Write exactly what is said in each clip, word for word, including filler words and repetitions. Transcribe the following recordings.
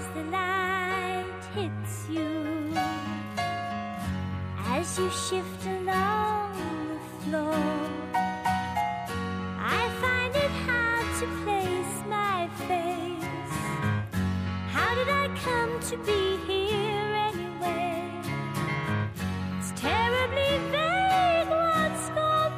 the light hits you as you shift along the floor. I find it hard to place my face. How did I come to be here anyway? It's terribly vague what's gone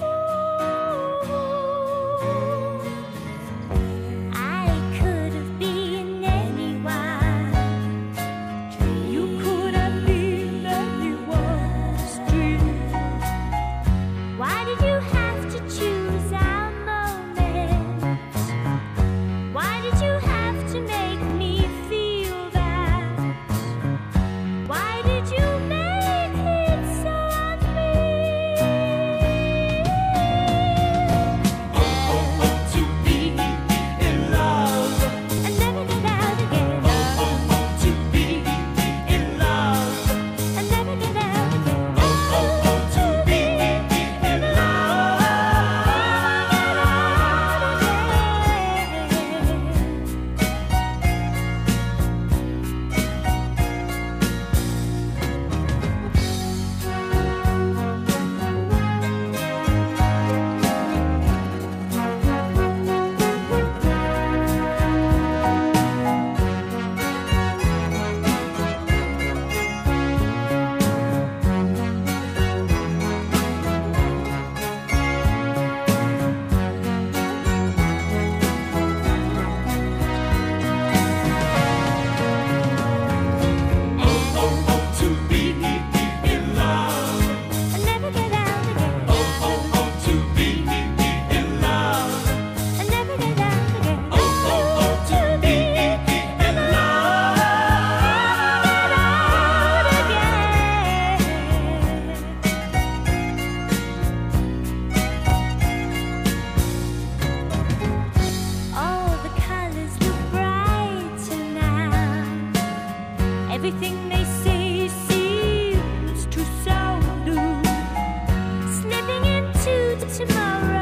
before. I could have been anyone. You could have been anyone's dream. Why did you have to choose our moment? Why did you have to make me feel that? Why did you make it so unreal? To be in love, I never get out again. to be in love, I never get out again. to be in love. To be in love, I never get out again. to be in love, I never get out again. to be in love. All the colors look brighter now. Everything they say seems to sound new. Slipping into tomorrow.